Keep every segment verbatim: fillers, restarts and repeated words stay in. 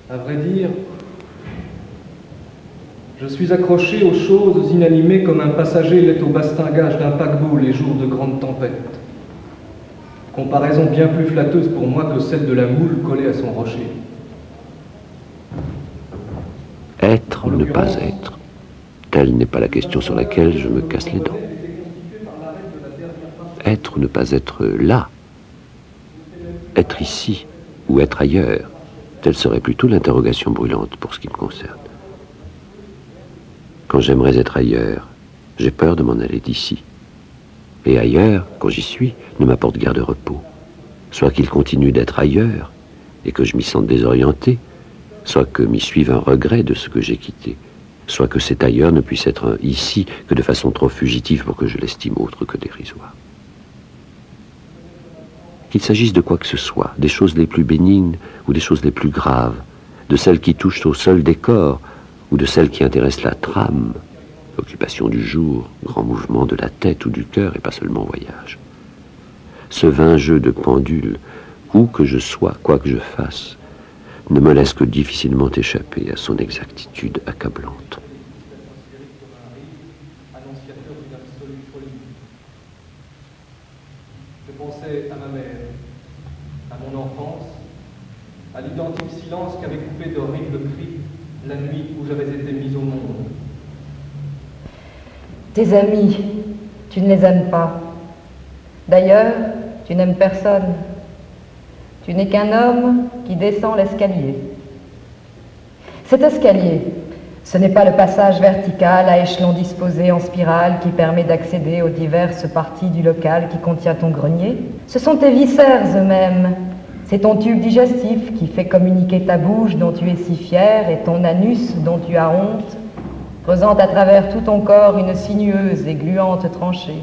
À vrai dire, je suis accroché aux choses inanimées comme un passager l'est au bastingage d'un paquebot les jours de grande tempête. Comparaison bien plus flatteuse pour moi que celle de la moule collée à son rocher. Être ou ne pas être, telle n'est pas la question sur laquelle je me casse les dents. Être ou ne pas être là, être ici ou être ailleurs, telle serait plutôt l'interrogation brûlante pour ce qui me concerne. Quand j'aimerais être ailleurs, j'ai peur de m'en aller d'ici. Et ailleurs, quand j'y suis, ne m'apporte guère de repos. Soit qu'il continue d'être ailleurs et que je m'y sente désorienté, soit que m'y suive un regret de ce que j'ai quitté, soit que cet ailleurs ne puisse être un ici que de façon trop fugitive pour que je l'estime autre que dérisoire. Qu'il s'agisse de quoi que ce soit, des choses les plus bénignes ou des choses les plus graves, de celles qui touchent au seul décor ou de celles qui intéressent la trame, l'occupation du jour, grand mouvement de la tête ou du cœur et pas seulement voyage. Ce vain jeu de pendule, où que je sois, quoi que je fasse, ne me laisse que difficilement échapper à son exactitude accablante. Je pensais à ma mère, à mon enfance, à l'identique silence qu'avait coupé d'horribles cris la nuit où j'avais été mis au monde. Tes amis, tu ne les aimes pas. D'ailleurs, tu n'aimes personne. Tu n'es qu'un homme qui descend l'escalier. Cet escalier, ce n'est pas le passage vertical à échelons disposés en spirale qui permet d'accéder aux diverses parties du local qui contient ton grenier. Ce sont tes viscères eux-mêmes. C'est ton tube digestif qui fait communiquer ta bouche dont tu es si fier et ton anus dont tu as honte, creusant à travers tout ton corps une sinueuse et gluante tranchée.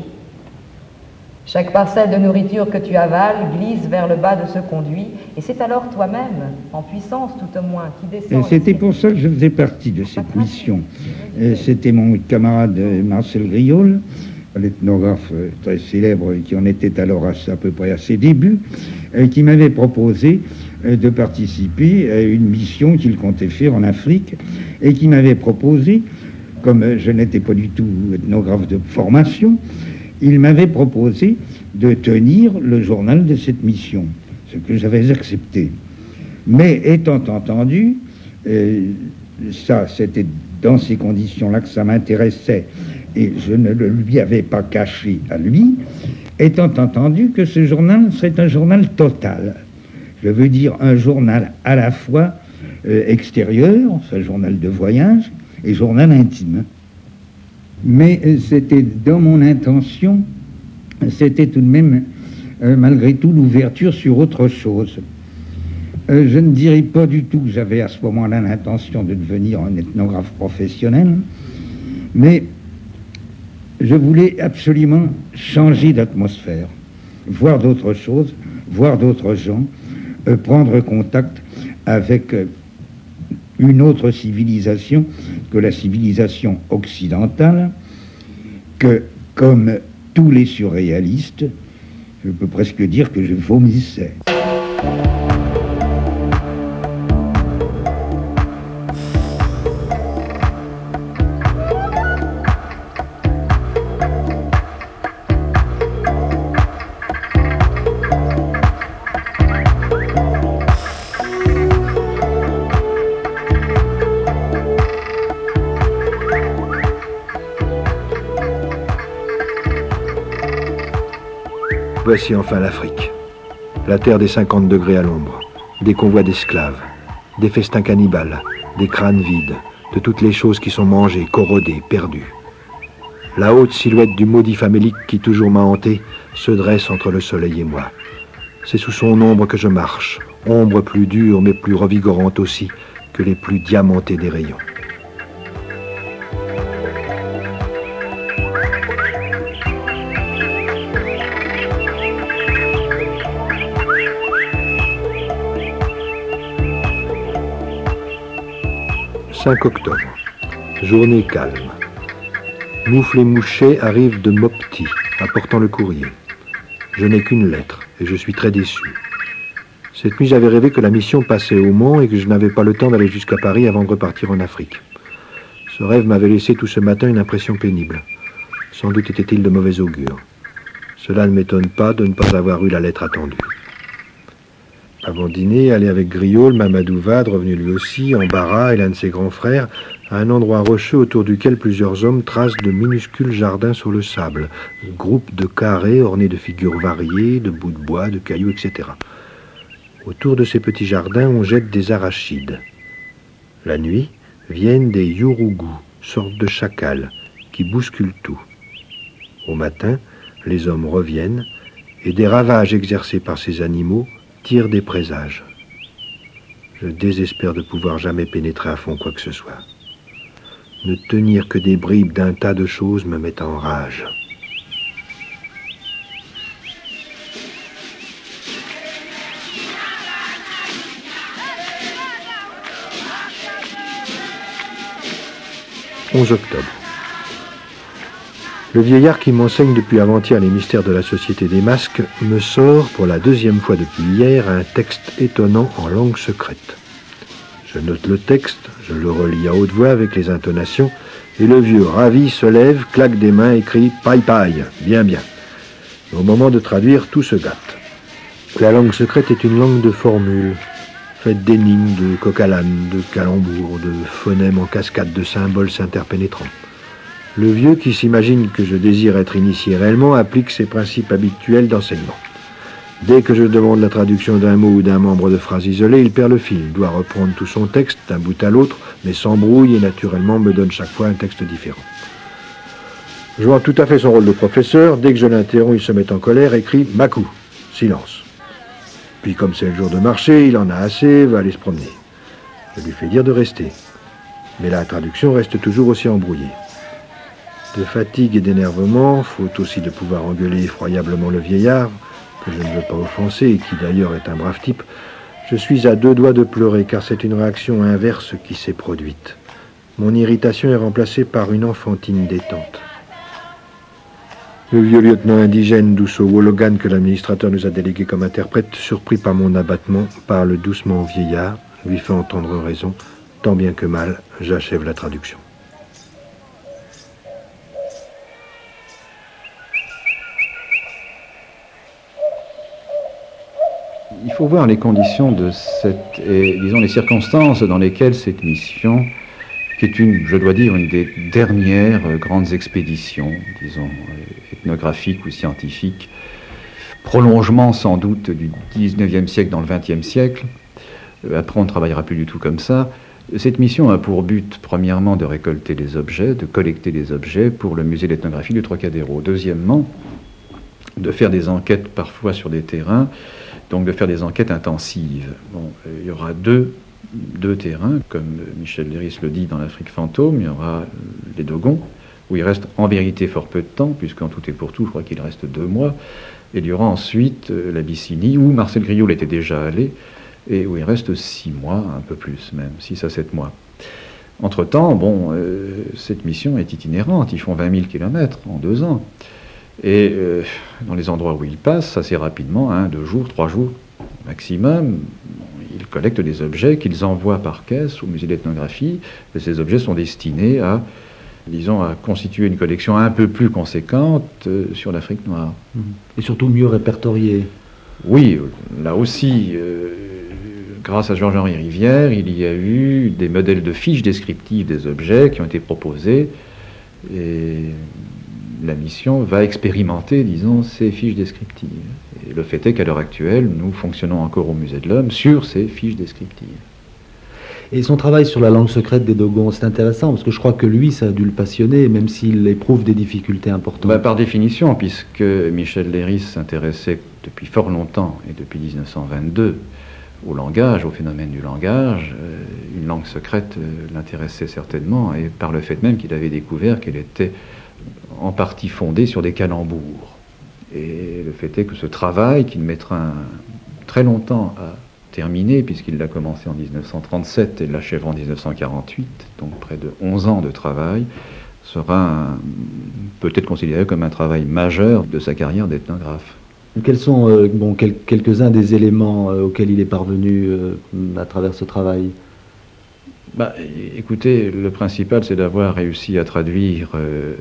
Chaque parcelle de nourriture que tu avales glisse vers le bas de ce conduit, et c'est alors toi-même, en puissance tout au moins, qui descend... C'était pour ça que je faisais partie de cette mission. C'était mon camarade Marcel Griol, l'ethnographe très célèbre qui en était alors à, à peu près à ses débuts, qui m'avait proposé de participer à une mission qu'il comptait faire en Afrique, et qui m'avait proposé, comme je n'étais pas du tout ethnographe de formation, il m'avait proposé de tenir le journal de cette mission, ce que j'avais accepté. Mais étant entendu, euh, ça, c'était dans ces conditions-là que ça m'intéressait, et je ne le lui avais pas caché à lui, étant entendu que ce journal serait un journal total. Je veux dire un journal à la fois euh, extérieur, ce journal de voyage, et journal intime. Mais euh, c'était dans mon intention, c'était tout de même, euh, malgré tout, l'ouverture sur autre chose. Euh, je ne dirais pas du tout que j'avais à ce moment-là l'intention de devenir un ethnographe professionnel, mais je voulais absolument changer d'atmosphère, voir d'autres choses, voir d'autres gens, euh, prendre contact avec euh, une autre civilisation que la civilisation occidentale, que, comme tous les surréalistes, je peux presque dire que je vomissais. Voici enfin l'Afrique, la terre des cinquante degrés à l'ombre, des convois d'esclaves, des festins cannibales, des crânes vides, de toutes les choses qui sont mangées, corrodées, perdues. La haute silhouette du maudit famélique qui toujours m'a hanté se dresse entre le soleil et moi. C'est sous son ombre que je marche, ombre plus dure mais plus revigorante aussi que les plus diamantés des rayons. cinq octobre. Journée calme. Moufle et Mouchet arrivent de Mopti, apportant le courrier. Je n'ai qu'une lettre, et je suis très déçu. Cette nuit, j'avais rêvé que la mission passait au Mans et que je n'avais pas le temps d'aller jusqu'à Paris avant de repartir en Afrique. Ce rêve m'avait laissé tout ce matin une impression pénible. Sans doute était-il de mauvais augure. Cela ne m'étonne pas de ne pas avoir eu la lettre attendue. Avant dîner, aller avec Griaule, Mamadou Vade, revenu lui aussi, Embarras et l'un de ses grands frères, à un endroit rocheux autour duquel plusieurs hommes tracent de minuscules jardins sur le sable, groupes de carrés ornés de figures variées, de bouts de bois, de cailloux, et cetera. Autour de ces petits jardins, on jette des arachides. La nuit, viennent des yourugous, sortes de chacals, qui bousculent tout. Au matin, les hommes reviennent, et des ravages exercés par ces animaux tirent des présages. Je désespère de pouvoir jamais pénétrer à fond quoi que ce soit. Ne tenir que des bribes d'un tas de choses me met en rage. onze octobre. Le vieillard qui m'enseigne depuis avant-hier les mystères de la Société des Masques me sort, pour la deuxième fois depuis hier, un texte étonnant en langue secrète. Je note le texte, je le relis à haute voix avec les intonations, et le vieux, ravi, se lève, claque des mains et crie « Paille, paille !» Bien, bien. Au moment de traduire, tout se gâte. La langue secrète est une langue de formules, faite d'énigmes, de coq-à-l'âne, de calembours, de phonèmes en cascade, de symboles s'interpénétrant. Le vieux, qui s'imagine que je désire être initié réellement, applique ses principes habituels d'enseignement. Dès que je demande la traduction d'un mot ou d'un membre de phrase isolée, il perd le fil. Il doit reprendre tout son texte d'un bout à l'autre, mais s'embrouille et naturellement me donne chaque fois un texte différent. Jouant tout à fait son rôle de professeur, dès que je l'interromps, il se met en colère et crie « Makou !» Silence. Puis, comme c'est le jour de marché, il en a assez, va aller se promener. Je lui fais dire de rester. Mais la traduction reste toujours aussi embrouillée. De fatigue et d'énervement, faute aussi de pouvoir engueuler effroyablement le vieillard, que je ne veux pas offenser et qui d'ailleurs est un brave type, je suis à deux doigts de pleurer car c'est une réaction inverse qui s'est produite. Mon irritation est remplacée par une enfantine détente. Le vieux lieutenant indigène Dousso Wologan que l'administrateur nous a délégué comme interprète, surpris par mon abattement, parle doucement au vieillard, lui fait entendre raison, tant bien que mal, j'achève la traduction. Il faut voir les conditions de cette, et disons les circonstances dans lesquelles cette mission, qui est une, je dois dire, une des dernières grandes expéditions, disons, ethnographiques ou scientifiques, prolongement sans doute du dix-neuvième siècle dans le vingtième siècle. Après, on ne travaillera plus du tout comme ça. Cette mission a pour but, premièrement, de récolter des objets, de collecter des objets pour le musée d'ethnographie du Trocadéro. Deuxièmement, de faire des enquêtes parfois sur des terrains, donc de faire des enquêtes intensives. Bon, il y aura deux, deux terrains, comme Michel Léris le dit dans l'Afrique fantôme. Il y aura les Dogons, où il reste en vérité fort peu de temps, puisqu'en tout et pour tout, je crois qu'il reste deux mois. Et il y aura ensuite euh, l'Abyssinie, où Marcel Griaule était déjà allé, et où il reste six mois, un peu plus même, six à sept mois. Entre-temps, bon, euh, cette mission est itinérante, ils font vingt mille kilomètres en deux ans. Et euh, dans les endroits où ils passent, assez rapidement, un, deux jours, trois jours maximum, ils collectent des objets qu'ils envoient par caisse au musée d'ethnographie. Et ces objets sont destinés à, disons, à constituer une collection un peu plus conséquente euh, sur l'Afrique noire. Et surtout mieux répertoriée. Oui, là aussi, euh, grâce à Georges-Henri Rivière, il y a eu des modèles de fiches descriptives des objets qui ont été proposés. Et la mission va expérimenter, disons, ces fiches descriptives. Et le fait est qu'à l'heure actuelle, nous fonctionnons encore au Musée de l'Homme sur ces fiches descriptives. Et son travail sur la langue secrète des Dogons, c'est intéressant, parce que je crois que lui, ça a dû le passionner, même s'il éprouve des difficultés importantes. Bah, par définition, puisque Michel Léris s'intéressait depuis fort longtemps, et depuis dix-neuf cent vingt-deux, au langage, au phénomène du langage, euh, une langue secrète euh, l'intéressait certainement, et par le fait même qu'il avait découvert qu'elle était en partie fondée sur des calembours. Et le fait est que ce travail, qu'il mettra un, très longtemps à terminer, puisqu'il l'a commencé en dix-neuf cent trente-sept et l'achèvera en dix-neuf cent quarante-huit, donc près de onze ans de travail, sera un, peut-être considéré comme un travail majeur de sa carrière d'ethnographe. Quels sont euh, bon, quel- quelques-uns des éléments euh, auxquels il est parvenu euh, à travers ce travail? Bah, écoutez, le principal, c'est d'avoir réussi à traduire euh,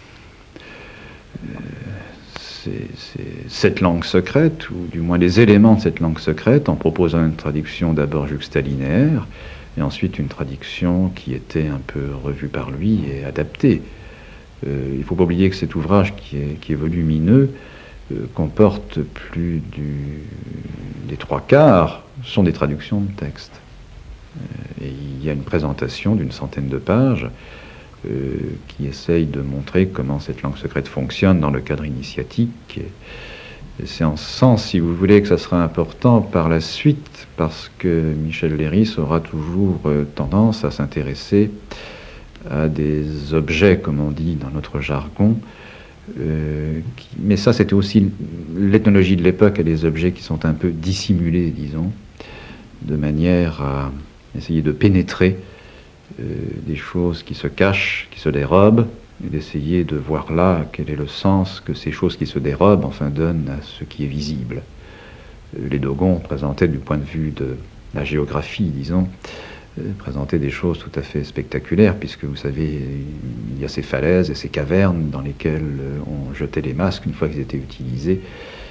euh, ces- ces- cette langue secrète, ou du moins les éléments de cette langue secrète, en proposant une traduction d'abord juxtalinéaire, et ensuite une traduction qui était un peu revue par lui et adaptée. Euh, il ne faut pas oublier que cet ouvrage, qui est, qui est volumineux, euh, comporte plus du, des trois quarts, sont des traductions de textes. Euh, et il y a une présentation d'une centaine de pages euh, qui essaye de montrer comment cette langue secrète fonctionne dans le cadre initiatique. Et, et c'est en ce sens, si vous voulez, que ça sera important par la suite, parce que Michel Leiris aura toujours euh, tendance à s'intéresser à des objets, comme on dit dans notre jargon. Euh, qui, mais ça, c'était aussi l'ethnologie de l'époque, à des objets qui sont un peu dissimulés, disons, de manière à essayer de pénétrer euh, des choses qui se cachent, qui se dérobent, et d'essayer de voir là quel est le sens que ces choses qui se dérobent, enfin, donnent à ce qui est visible. Euh, les Dogons présentaient, du point de vue de la géographie, disons, présenter des choses tout à fait spectaculaires, puisque vous savez, il y a ces falaises et ces cavernes dans lesquelles on jetait les masques une fois qu'ils étaient utilisés.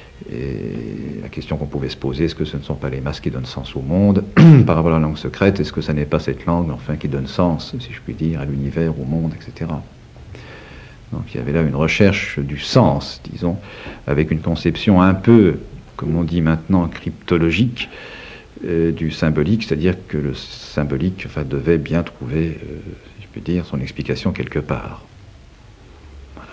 Et la question qu'on pouvait se poser, est-ce que ce ne sont pas les masques qui donnent sens au monde par rapport à la langue secrète? Est-ce que ça n'est pas cette langue, enfin, qui donne sens, si je puis dire, à l'univers, au monde, et cetera. Donc il y avait là une recherche du sens, disons, avec une conception un peu, comme on dit maintenant, cryptologique, Euh, du symbolique, c'est-à-dire que le symbolique, enfin, devait bien trouver, euh, si je peux dire, son explication quelque part. Voilà.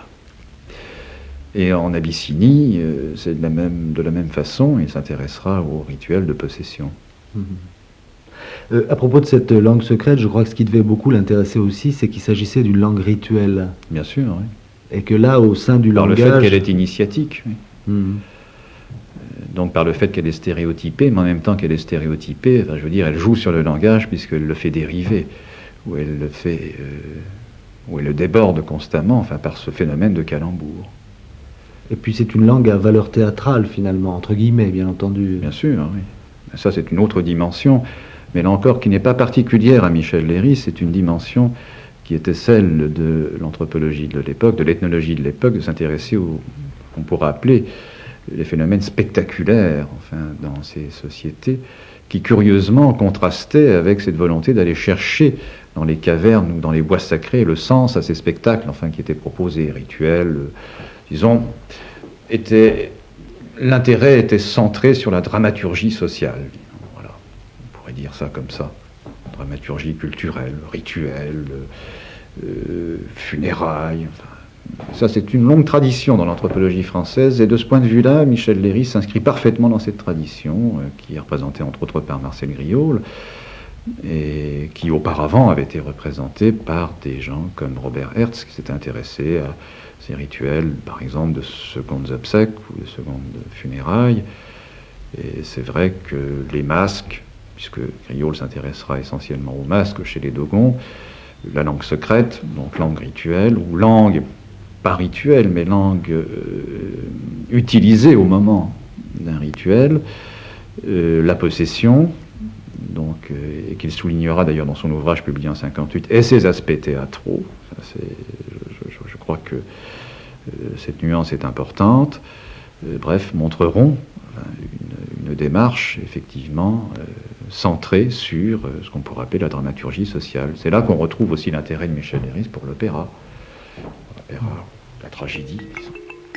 Et en Abyssinie, euh, c'est de la même, de la même façon, il s'intéressera au rituel de possession. Mmh. Euh, à propos de cette langue secrète, je crois que ce qui devait beaucoup l'intéresser aussi, c'est qu'il s'agissait d'une langue rituelle. Bien sûr, oui. Et que là, au sein du Par langage... le fait qu'elle est initiatique, oui. Mmh. Donc par le fait qu'elle est stéréotypée, mais en même temps qu'elle est stéréotypée, enfin, je veux dire, elle joue sur le langage puisqu'elle le fait dériver, ou elle le fait, euh, ou elle le déborde constamment, enfin par ce phénomène de calembour. Et puis c'est une langue à valeur théâtrale finalement, entre guillemets, bien entendu. Bien sûr, oui. Ça c'est une autre dimension, mais là encore qui n'est pas particulière à Michel Leiris, c'est une dimension qui était celle de l'anthropologie de l'époque, de l'ethnologie de l'époque, de s'intéresser au qu'on pourrait appeler les phénomènes spectaculaires, enfin, dans ces sociétés, qui curieusement contrastaient avec cette volonté d'aller chercher dans les cavernes ou dans les bois sacrés le sens à ces spectacles, enfin, qui étaient proposés, rituels, euh, disons, était, l'intérêt était centré sur la dramaturgie sociale. Voilà, on pourrait dire ça comme ça. Dramaturgie culturelle, rituelle, euh, funérailles, enfin, ça, c'est une longue tradition dans l'anthropologie française, et de ce point de vue-là, Michel Leiris s'inscrit parfaitement dans cette tradition, euh, qui est représentée entre autres par Marcel Griaule, et qui auparavant avait été représentée par des gens comme Robert Hertz, qui s'était intéressé à ces rituels, par exemple, de secondes obsèques ou de secondes funérailles. Et c'est vrai que les masques, puisque Griaule s'intéressera essentiellement aux masques chez les Dogons, la langue secrète, donc langue rituelle, ou langue pas rituelle, mais langue euh, utilisée au moment d'un rituel, euh, la possession, donc, euh, et qu'il soulignera d'ailleurs dans son ouvrage publié en cinquante-huit, et ses aspects théâtraux. Ça, c'est, je, je, je crois que euh, cette nuance est importante. Euh, bref, montreront une, une démarche effectivement euh, centrée sur euh, ce qu'on pourrait appeler la dramaturgie sociale. C'est là qu'on retrouve aussi l'intérêt de Michel Leiris pour l'opéra. L'opéra, la tragédie, disons.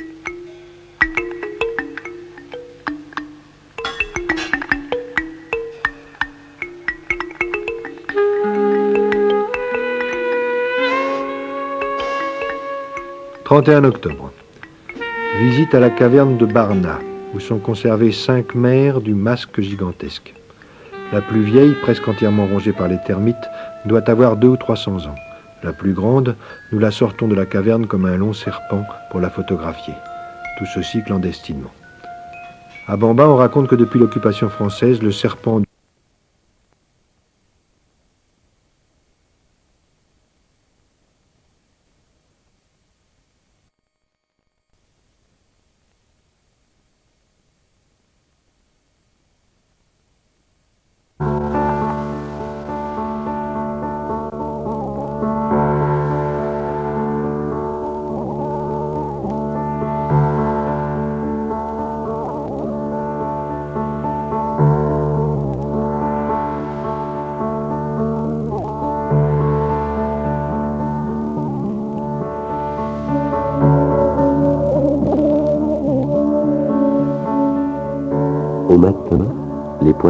trente et un octobre. Visite à la caverne de Barna, où sont conservées cinq mères du masque gigantesque. La plus vieille, presque entièrement rongée par les termites, doit avoir deux ou trois cents ans. La plus grande, nous la sortons de la caverne comme un long serpent pour la photographier. Tout ceci clandestinement. À Bamba, on raconte que depuis l'occupation française, le serpent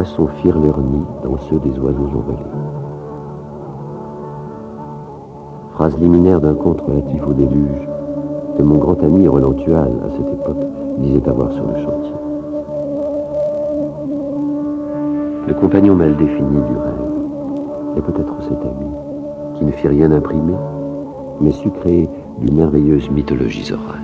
poissons firent leur nid dans ceux des oiseaux envolés. Phrase liminaire d'un conte relatif au déluge que mon grand ami Roland Tual, à cette époque, disait avoir sur le chantier. Le compagnon mal défini du rêve, et peut-être cet ami, qui ne fit rien imprimer, mais sut créer de merveilleuses mythologies orales.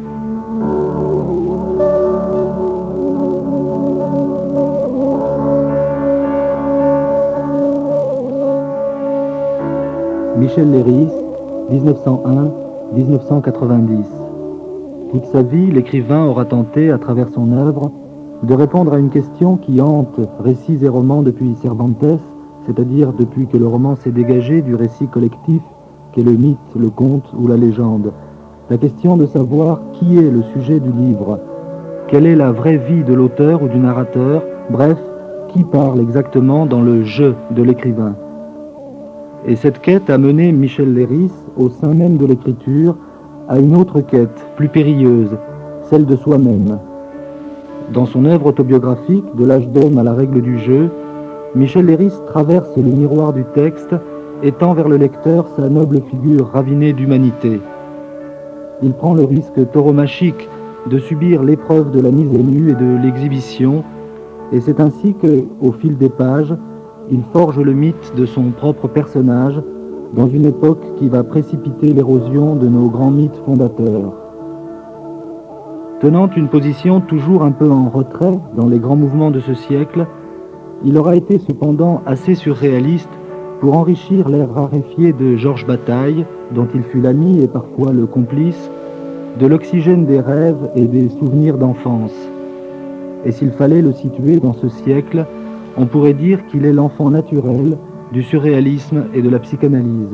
Michel Leiris, dix-neuf cent un à dix-neuf cent quatre-vingt-dix. Toute sa vie, l'écrivain aura tenté, à travers son œuvre, de répondre à une question qui hante récits et romans depuis Cervantes, c'est-à-dire depuis que le roman s'est dégagé du récit collectif qu'est le mythe, le conte ou la légende. La question de savoir qui est le sujet du livre, quelle est la vraie vie de l'auteur ou du narrateur, bref, qui parle exactement dans le « je » de l'écrivain. Et cette quête a mené Michel Leiris, au sein même de l'écriture, à une autre quête, plus périlleuse, celle de soi-même. Dans son œuvre autobiographique, De l'âge d'homme à la règle du jeu, Michel Leiris traverse le miroir du texte et tend vers le lecteur sa noble figure ravinée d'humanité. Il prend le risque tauromachique de subir l'épreuve de la mise à nu et de l'exhibition, et c'est ainsi que, au fil des pages, il forge le mythe de son propre personnage dans une époque qui va précipiter l'érosion de nos grands mythes fondateurs. Tenant une position toujours un peu en retrait dans les grands mouvements de ce siècle, il aura été cependant assez surréaliste pour enrichir l'air raréfié de Georges Bataille, dont il fut l'ami et parfois le complice, de l'oxygène des rêves et des souvenirs d'enfance. Et s'il fallait le situer dans ce siècle, on pourrait dire qu'il est l'enfant naturel du surréalisme et de la psychanalyse.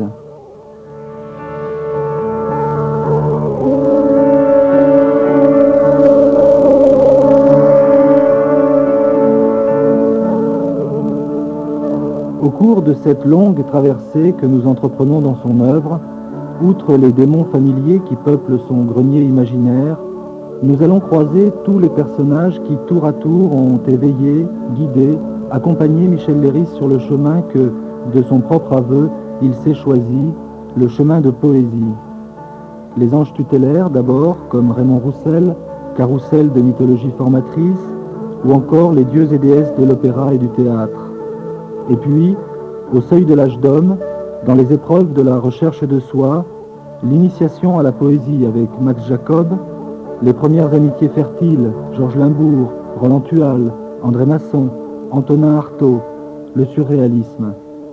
Au cours de cette longue traversée que nous entreprenons dans son œuvre, outre les démons familiers qui peuplent son grenier imaginaire, nous allons croiser tous les personnages qui, tour à tour, ont éveillé, guidé, accompagné Michel Leiris sur le chemin que, de son propre aveu, il s'est choisi, le chemin de poésie. Les anges tutélaires, d'abord, comme Raymond Roussel, carrousel de mythologie formatrice, ou encore les dieux et déesses de l'opéra et du théâtre. Et puis, au seuil de l'âge d'homme, dans les épreuves de la recherche de soi, l'initiation à la poésie avec Max Jacob, les premières amitiés fertiles, Georges Limbourg, Roland Tual, André Masson, Antonin Artaud, le surréalisme.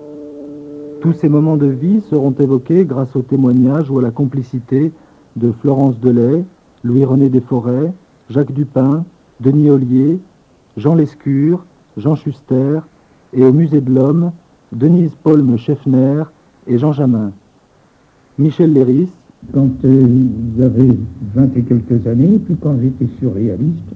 Tous ces moments de vie seront évoqués grâce au témoignage ou à la complicité de Florence Delay, Louis-René Desforêts, Jacques Dupin, Denis Ollier, Jean Lescure, Jean Schuster, et au Musée de l'Homme, Denise Paulme-Scheffner et Jean Jamin. Michel Leiris. Quand euh, j'avais vingt et quelques années, puis quand j'étais surréaliste,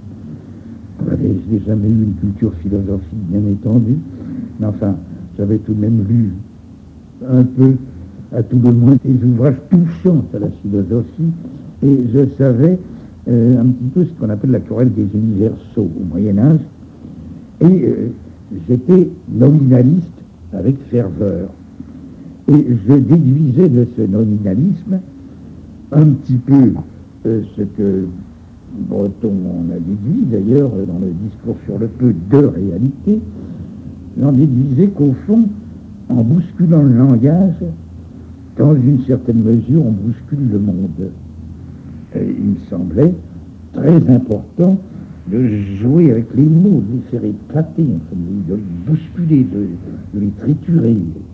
je n'ai jamais eu une culture philosophique bien étendue, mais enfin, j'avais tout de même lu un peu, à tout le moins, des ouvrages touchants à la philosophie, et je savais euh, un petit peu ce qu'on appelle la querelle des universaux au Moyen-Âge, et euh, j'étais nominaliste avec ferveur. Et je déduisais de ce nominalisme un petit peu euh, ce que Breton en a déduit, d'ailleurs, dans le discours sur le peu de réalité, j'en déduisais qu'au fond, en bousculant le langage, dans une certaine mesure, on bouscule le monde. Et il me semblait très important de jouer avec les mots, de les faire éclater, de les bousculer, de, de les triturer.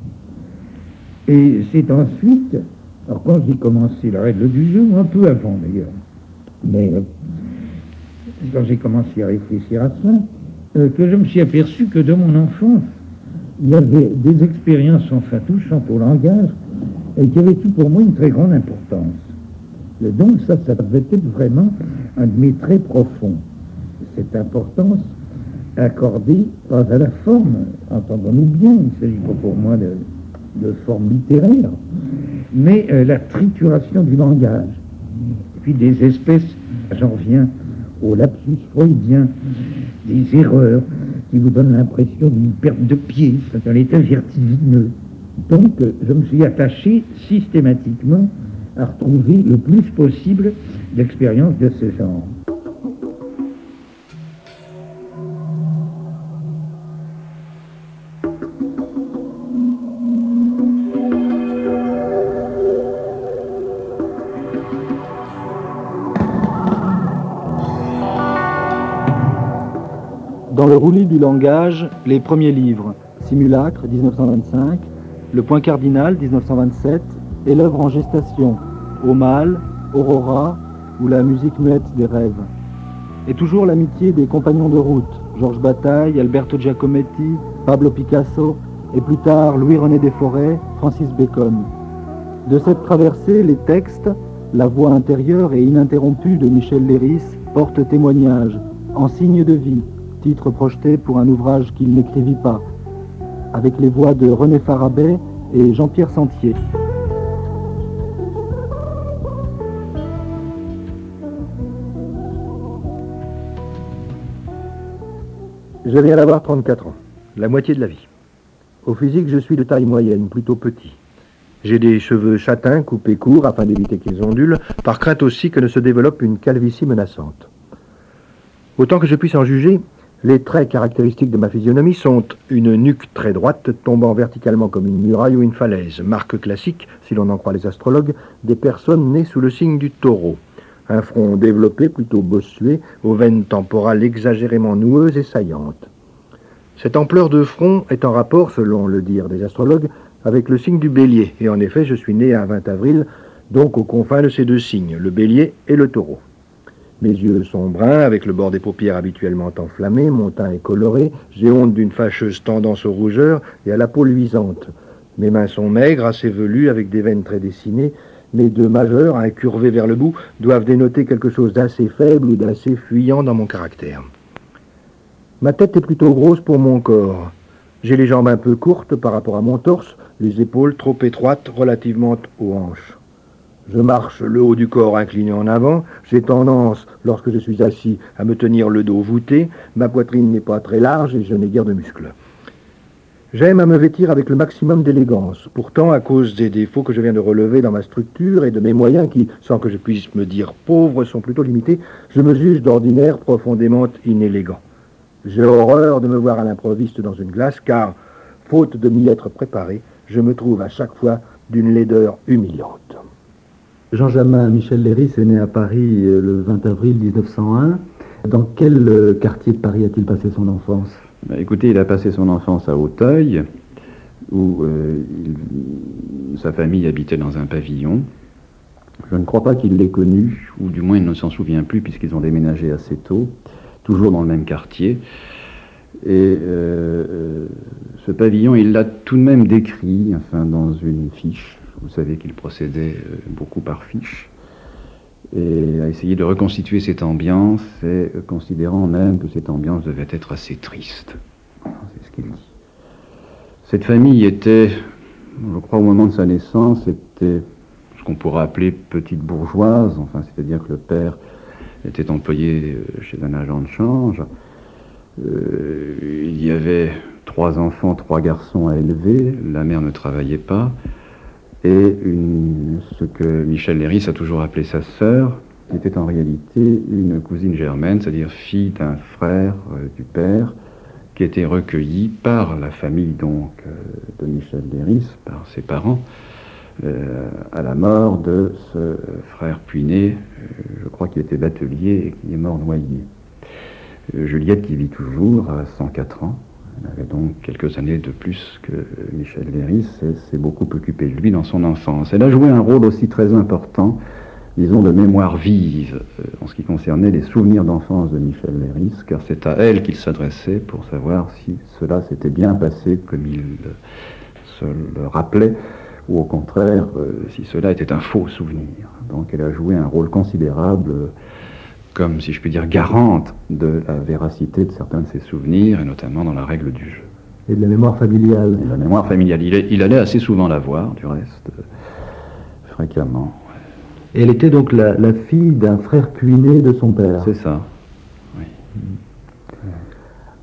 Et c'est ensuite, alors quand j'ai commencé la règle du jeu, un peu avant d'ailleurs, mais euh, quand j'ai commencé à réfléchir à cela, euh, que je me suis aperçu que de mon enfance, il y avait des expériences enfin touchantes au langage et qui avaient eu pour moi une très grande importance. Et donc ça, ça devait être vraiment un de mes traits profonds. Cette importance accordée pas à la forme, entendons-nous bien, il ne s'agit pas pour moi de, de forme littéraire, mais euh, la trituration du langage. Et puis des espèces, j'en reviens au lapsus freudien, des erreurs, qui vous donne l'impression d'une perte de pied, c'est un état vertigineux. Donc, je me suis attaché systématiquement à retrouver le plus possible l'expérience de ce genre. Dans le roulis du langage, les premiers livres, Simulacre, dix-neuf cent vingt-cinq, Le point cardinal, dix-neuf cent vingt-sept, et l'œuvre en gestation, Au mal, Aurora, ou la musique muette des rêves. Et toujours l'amitié des compagnons de route, Georges Bataille, Alberto Giacometti, Pablo Picasso, et plus tard Louis-René Desforêts, Francis Bacon. De cette traversée, les textes, la voix intérieure et ininterrompue de Michel Léris portent témoignage, en signe de vie, titre projeté pour un ouvrage qu'il n'écrivit pas, avec les voix de René Farabet et Jean-Pierre Sentier. Je viens d'avoir trente-quatre ans, la moitié de la vie. Au physique, je suis de taille moyenne, plutôt petit. J'ai des cheveux châtains coupés courts afin d'éviter qu'ils ondulent, par crainte aussi que ne se développe une calvitie menaçante. Autant que je puisse en juger, les traits caractéristiques de ma physionomie sont une nuque très droite, tombant verticalement comme une muraille ou une falaise, marque classique, si l'on en croit les astrologues, des personnes nées sous le signe du taureau. Un front développé, plutôt bossué, aux veines temporales exagérément noueuses et saillantes. Cette ampleur de front est en rapport, selon le dire des astrologues, avec le signe du bélier, et en effet, je suis né un vingt avril, donc aux confins de ces deux signes, le bélier et le taureau. Mes yeux sont bruns, avec le bord des paupières habituellement enflammé, mon teint est coloré, j'ai honte d'une fâcheuse tendance aux rougeurs et à la peau luisante. Mes mains sont maigres, assez velues, avec des veines très dessinées. Mes deux majeurs, incurvés vers le bout, doivent dénoter quelque chose d'assez faible ou d'assez fuyant dans mon caractère. Ma tête est plutôt grosse pour mon corps. J'ai les jambes un peu courtes par rapport à mon torse, les épaules trop étroites relativement aux hanches. Je marche le haut du corps incliné en avant, j'ai tendance, lorsque je suis assis, à me tenir le dos voûté, ma poitrine n'est pas très large et je n'ai guère de muscles. J'aime à me vêtir avec le maximum d'élégance. Pourtant, à cause des défauts que je viens de relever dans ma structure et de mes moyens qui, sans que je puisse me dire pauvres, sont plutôt limités, je me juge d'ordinaire profondément inélégant. J'ai horreur de me voir à l'improviste dans une glace, car, faute de m'y être préparé, je me trouve à chaque fois d'une laideur humiliante. Jean Jamin, Michel Léris est né à Paris le vingt avril mille neuf cent un. Dans quel quartier de Paris a-t-il passé son enfance ? Ben, écoutez, il a passé son enfance à Auteuil, où euh, il, sa famille habitait dans un pavillon. Je ne crois pas qu'il l'ait connu, ou du moins il ne s'en souvient plus, puisqu'ils ont déménagé assez tôt, toujours dans le même quartier. Et euh, ce pavillon, il l'a tout de même décrit, enfin, dans une fiche. Vous savez qu'il procédait beaucoup par fiche, et a essayé de reconstituer cette ambiance, et considérant même que cette ambiance devait être assez triste. C'est ce qu'il dit. Cette famille était, je crois au moment de sa naissance, était ce qu'on pourrait appeler petite bourgeoise, enfin, c'est-à-dire que le père était employé chez un agent de change. Euh, il y avait trois enfants, trois garçons à élever, la mère ne travaillait pas. Et une, ce que Michel Léris a toujours appelé sa sœur, qui était en réalité une cousine germaine, c'est-à-dire fille d'un frère euh, du père, qui était recueillie par la famille donc euh, de Michel Léris, par ses parents, euh, à la mort de ce frère puiné, euh, je crois qu'il était batelier et qui est mort noyé. Euh, Juliette, qui vit toujours, a cent quatre ans. Elle avait donc quelques années de plus que Michel Léris et s'est beaucoup occupé de lui dans son enfance. Elle a joué un rôle aussi très important, disons, de mémoire vive euh, en ce qui concernait les souvenirs d'enfance de Michel Léris, car c'est à elle qu'il s'adressait pour savoir si cela s'était bien passé comme il se le rappelait, ou au contraire, euh, si cela était un faux souvenir. Donc elle a joué un rôle considérable euh, comme, si je puis dire, garante de la véracité de certains de ses souvenirs, et notamment dans la règle du jeu. Et de la mémoire familiale. Et la mémoire familiale. Il, est, il allait assez souvent la voir, du reste, euh, fréquemment. Et elle était donc la, la fille d'un frère puiné de son père. C'est ça, oui.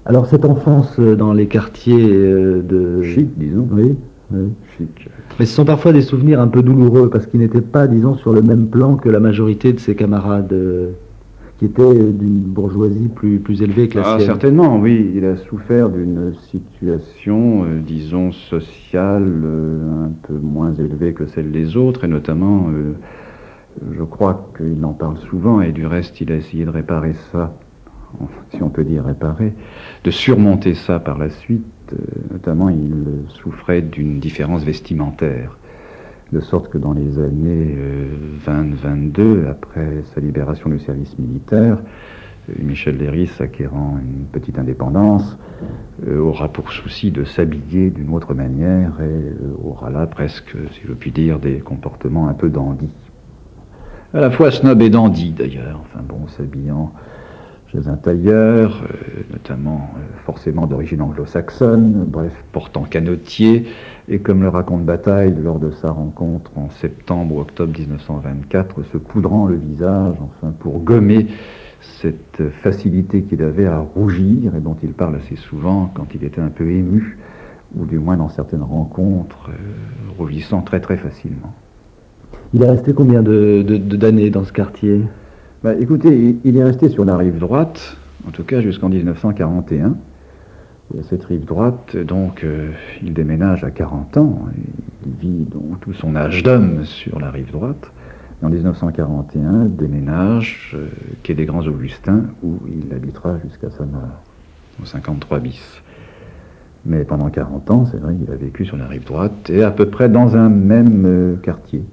Alors cette enfance dans les quartiers de... Chic, disons. Oui, oui. Chic. Mais ce sont parfois des souvenirs un peu douloureux, parce qu'il n'était pas, disons, sur le même plan que la majorité de ses camarades, euh, qui étaient d'une bourgeoisie plus, plus élevée que la Ah, sienne. certainement, oui. Il a souffert d'une situation, euh, disons, sociale euh, un peu moins élevée que celle des autres, et notamment, euh, je crois qu'il en parle souvent, et du reste, il a essayé de réparer ça, si on peut dire réparer, de surmonter ça par la suite. Euh, notamment, il souffrait d'une différence vestimentaire, de sorte que dans les années euh, vingt vingt-deux, après sa libération du service militaire, euh, Michel Leiris, acquérant une petite indépendance, euh, aura pour souci de s'habiller d'une autre manière et euh, aura là presque, si je puis dire, des comportements un peu dandy. À la fois snob et dandy d'ailleurs, enfin bon, s'habillant chez un tailleur, euh, notamment euh, forcément d'origine anglo-saxonne, bref, portant canotier, et comme le raconte Bataille lors de sa rencontre en septembre ou octobre dix-neuf cent vingt-quatre, se poudrant le visage, enfin pour gommer cette facilité qu'il avait à rougir, et dont il parle assez souvent quand il était un peu ému, ou du moins dans certaines rencontres, euh, rougissant très très facilement. Il est resté combien de, de, de, d'années dans ce quartier ? Bah, écoutez, il est resté sur la rive droite, en tout cas jusqu'en dix-neuf cent quarante et un. Et à cette rive droite, donc, euh, il déménage à quarante ans. Et il vit donc tout son âge d'homme sur la rive droite. Et en dix-neuf cent quarante et un, déménage euh, quai des Grands Augustins, où il habitera jusqu'à sa mort, au cinquante-trois bis. Mais pendant quarante ans, c'est vrai, il a vécu sur la rive droite et à peu près dans un même euh, quartier.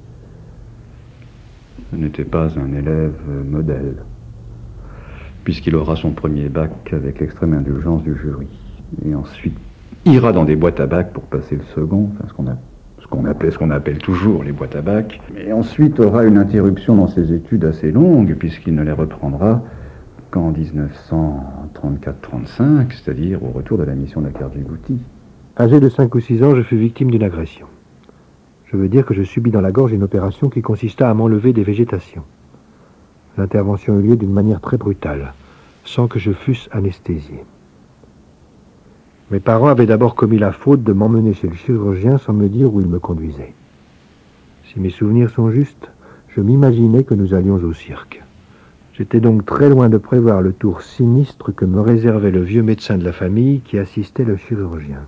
Ce n'était pas un élève modèle, puisqu'il aura son premier bac avec l'extrême indulgence du jury. Et ensuite, ira dans des boîtes à bac pour passer le second, enfin, ce qu'on a, ce qu'on appelle, ce qu'on appelle toujours les boîtes à bac. Et ensuite aura une interruption dans ses études assez longue, puisqu'il ne les reprendra qu'en dix-neuf cent trente-quatre trente-cinq, c'est-à-dire au retour de la mission d'Akar Djibouti. Âgé de cinq ou six ans, je fus victime d'une agression. Je veux dire que je subis dans la gorge une opération qui consista à m'enlever des végétations. L'intervention eut lieu d'une manière très brutale, sans que je fusse anesthésié. Mes parents avaient d'abord commis la faute de m'emmener chez le chirurgien sans me dire où il me conduisait. Si mes souvenirs sont justes, je m'imaginais que nous allions au cirque. J'étais donc très loin de prévoir le tour sinistre que me réservait le vieux médecin de la famille qui assistait le chirurgien.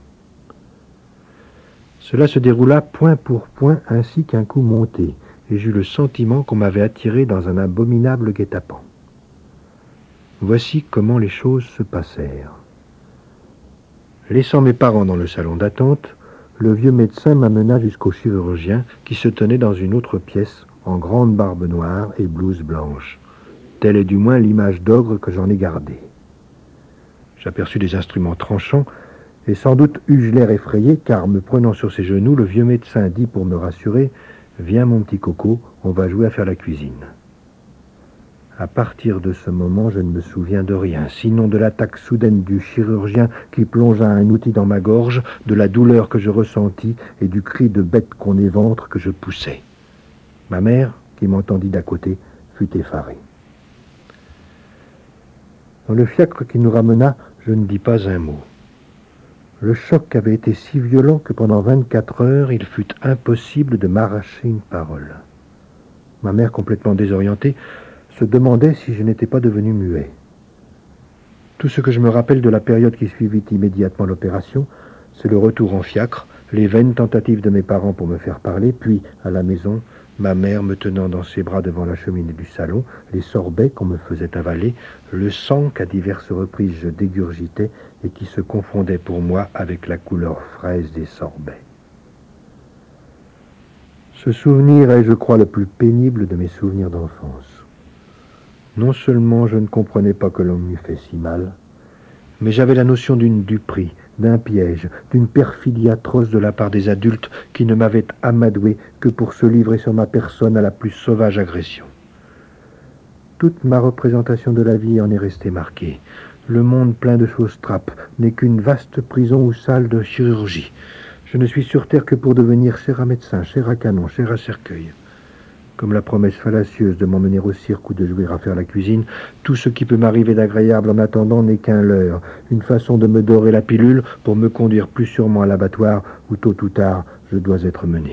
Cela se déroula point pour point ainsi qu'un coup monté, et j'eus le sentiment qu'on m'avait attiré dans un abominable guet-apens. Voici comment les choses se passèrent. Laissant mes parents dans le salon d'attente, le vieux médecin m'amena jusqu'au chirurgien qui se tenait dans une autre pièce en grande barbe noire et blouse blanche. Telle est du moins l'image d'ogre que j'en ai gardée. J'aperçus des instruments tranchants, et sans doute eus-je l'air effrayé, car me prenant sur ses genoux, le vieux médecin dit pour me rassurer « Viens mon petit coco, on va jouer à faire la cuisine ». À partir de ce moment, je ne me souviens de rien, sinon de l'attaque soudaine du chirurgien qui plongea un outil dans ma gorge, de la douleur que je ressentis et du cri de bête qu'on éventre que je poussais. Ma mère, qui m'entendit d'à côté, fut effarée. Dans le fiacre qui nous ramena, je ne dis pas un mot. Le choc avait été si violent que pendant vingt-quatre heures, il fut impossible de m'arracher une parole. Ma mère, complètement désorientée, se demandait si je n'étais pas devenu muet. Tout ce que je me rappelle de la période qui suivit immédiatement l'opération, c'est le retour en fiacre, les vaines tentatives de mes parents pour me faire parler, puis, à la maison, ma mère me tenant dans ses bras devant la cheminée du salon, les sorbets qu'on me faisait avaler, le sang qu'à diverses reprises je dégurgitais et qui se confondait pour moi avec la couleur fraise des sorbets. Ce souvenir est, je crois, le plus pénible de mes souvenirs d'enfance. Non seulement je ne comprenais pas que l'on m'eût fait si mal, mais j'avais la notion d'une duperie, d'un piège, d'une perfidie atroce de la part des adultes qui ne m'avaient amadoué que pour se livrer sur ma personne à la plus sauvage agression. Toute ma représentation de la vie en est restée marquée. Le monde plein de choses trappes n'est qu'une vaste prison ou salle de chirurgie. Je ne suis sur terre que pour devenir cher à médecin, cher à canon, cher à cercueil. comme la promesse fallacieuse de m'emmener au cirque ou de jouer à faire la cuisine, tout ce qui peut m'arriver d'agréable en attendant n'est qu'un leurre, une façon de me dorer la pilule pour me conduire plus sûrement à l'abattoir où tôt ou tard je dois être mené.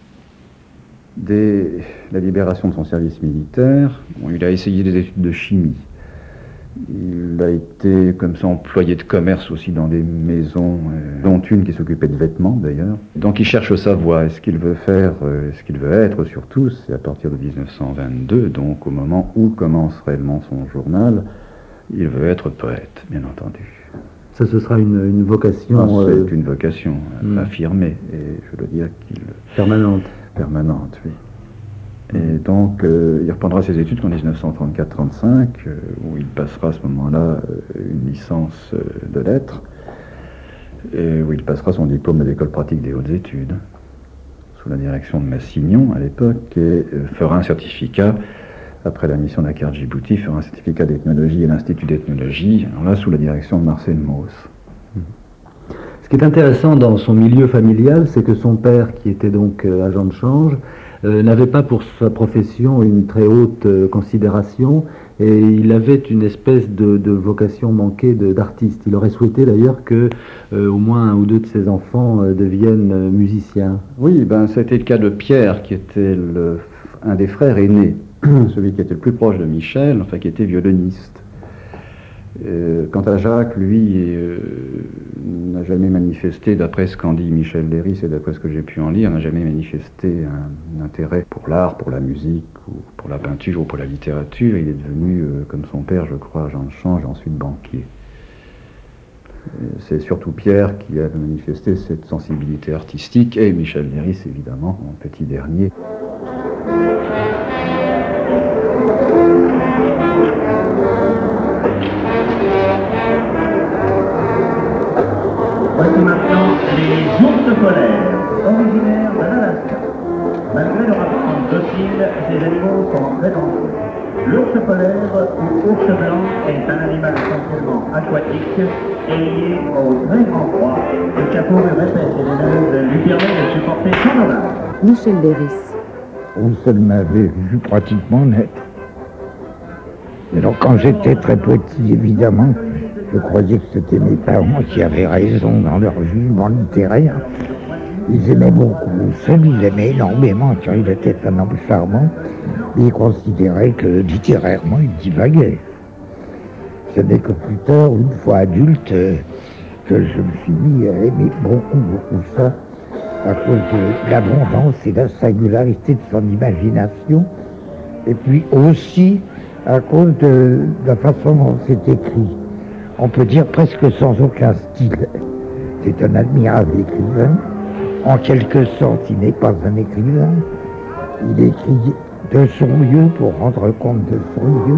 Dès la libération de son service militaire, bon, il a essayé des études de chimie. Il a été comme ça employé de commerce aussi dans des maisons, euh, dont une qui s'occupait de vêtements d'ailleurs. Donc il cherche sa voie. Est-ce qu'il veut faire, euh, est-ce qu'il veut être surtout, c'est à partir de dix-neuf cent vingt-deux, donc au moment où commence réellement son journal, il veut être poète, bien entendu. Ça, ce sera une, une vocation... Ah, c'est euh... une vocation hmm. affirmée, et je dois dire qu'il... Permanente. Permanente, oui. Et donc, euh, il reprendra ses études en dix-neuf cent trente-quatre trente-cinq, euh, où il passera à ce moment-là euh, une licence euh, de lettres, et où il passera son diplôme de l'école pratique des hautes études, sous la direction de Massignon à l'époque, et euh, fera un certificat, après la mission de la carte Djibouti, fera un certificat d'ethnologie à l'Institut d'ethnologie, alors là, sous la direction de Marcel Mauss. Ce qui est intéressant dans son milieu familial, c'est que son père, qui était donc euh, agent de change, Euh, n'avait pas pour sa profession une très haute euh, considération, et il avait une espèce de, de vocation manquée de, d'artiste. Il aurait souhaité d'ailleurs que euh, au moins un ou deux de ses enfants euh, deviennent euh, musiciens. Oui, ben, c'était le cas de Pierre, qui était le, un des frères aînés, celui qui était le plus proche de Michel, enfin qui était violoniste. Euh, quant à Jacques, lui, euh, n'a jamais manifesté, d'après ce qu'en dit Michel Léris et d'après ce que j'ai pu en lire, n'a jamais manifesté un, un intérêt pour l'art, pour la musique, ou pour la peinture, ou pour la littérature. Il est devenu, euh, comme son père, je crois, agent de change et ensuite banquier. Et c'est surtout Pierre qui a manifesté cette sensibilité artistique, et Michel Léris, évidemment, en petit dernier. Voici maintenant les ours polaires, originaires de l'Alaska. Malgré leur apparence docile, ces animaux sont très dangereux. L'ours polaire, ou ours blanc, est un animal essentiellement aquatique et lié au très grand froid. Le chapeau épaisse et laineuse lui permet de supporter sans dommage. Michel Léris. Roussel m'avait vu pratiquement naître. Alors quand j'étais très petit, évidemment, je croyais que c'était mes parents qui avaient raison dans leur jugement littéraire. Ils aimaient beaucoup Roussel, ils aimaient énormément car il était un homme charmant, mais ils considéraient que littérairement il divaguait. Ce n'est que plus tard, une fois adulte, que je me suis mis à aimer beaucoup, beaucoup ça, à cause de l'abondance et la singularité de son imagination, et puis aussi à cause de la façon dont c'est écrit. On peut dire presque sans aucun style. C'est un admirable écrivain. En quelque sorte, il n'est pas un écrivain. Il écrit de son mieux pour rendre compte de son mieux,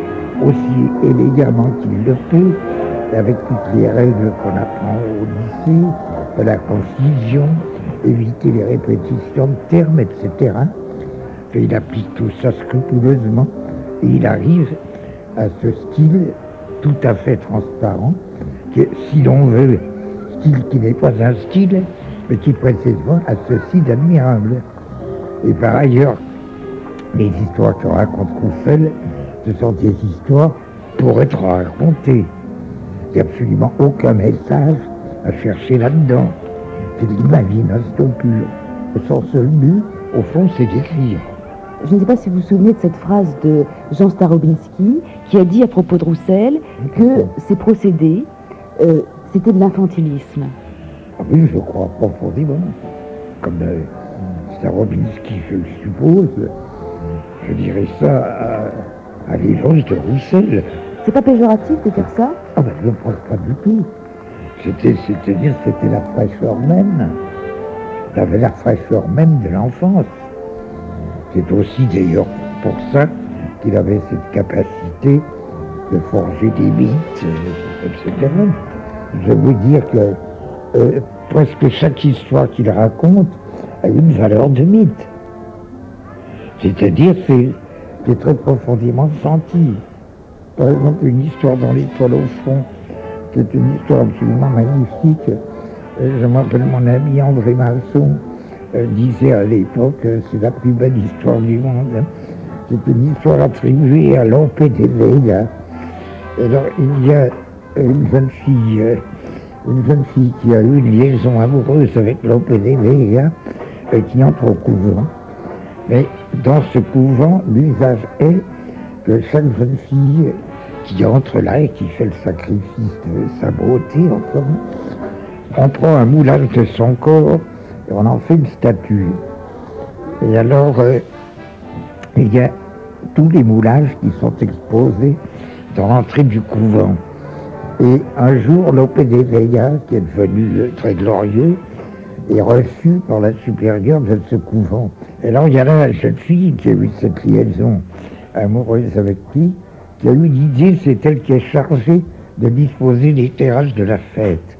aussi élégamment qu'il le peut, avec toutes les règles qu'on apprend au lycée, de la concision, éviter les répétitions de termes, et cetera. Et il applique tout ça scrupuleusement et il arrive à ce style tout à fait transparent, que si l'on veut, style qui n'est pas un style, mais qui précisément a ceci d'admirable. Et par ailleurs, les histoires que raconte Roussel, ce sont des histoires pour être racontées. Il n'y a absolument aucun message à chercher là-dedans. C'est de l'imagination pure. Son seul but, au fond, c'est d'écrire. Je ne sais pas si vous vous souvenez de cette phrase de Jean Starobinski qui a dit à propos de Roussel que ces procédés, euh, c'était de l'infantilisme. Ah oui, je crois profondément. Comme euh, Starobinski, je le suppose, je dirais ça à, à l'éloge de Roussel. C'est pas péjoratif de dire ça? Ah ben, je ne pense pas du tout. C'était, c'est-à-dire, c'était la fraîcheur même. Il avait la fraîcheur même de l'enfance. C'est aussi d'ailleurs pour ça qu'il avait cette capacité de forger des mythes, et cetera. Je veux dire que euh, presque chaque histoire qu'il raconte a une valeur de mythe. C'est-à-dire c'est, c'est très profondément senti. Par exemple, une histoire dans l'Étoile au fond, qui est une histoire absolument magnifique. Je m'appelle mon ami André Marceau, euh, disait à l'époque, euh, c'est la plus belle histoire du monde. Hein. C'est une histoire attribuée à Lope de Vega. Alors, il y a une jeune fille, euh, une jeune fille qui a eu une liaison amoureuse avec Lope de Vega, euh, qui entre au couvent. Mais dans ce couvent, l'usage est que chaque jeune fille qui entre là et qui fait le sacrifice de sa beauté, enfin, on prend un moulage de son corps et on en fait une statue. Et alors, euh, il y a tous les moulages qui sont exposés dans l'entrée du couvent. Et un jour, Lope de Vega, qui est devenu très glorieux, est reçu par la supérieure de ce couvent. Et là, il y a là une jeune fille qui a eu cette liaison amoureuse avec lui, qui a eu l'idée, c'est elle qui est chargée de disposer des terrasses de la fête.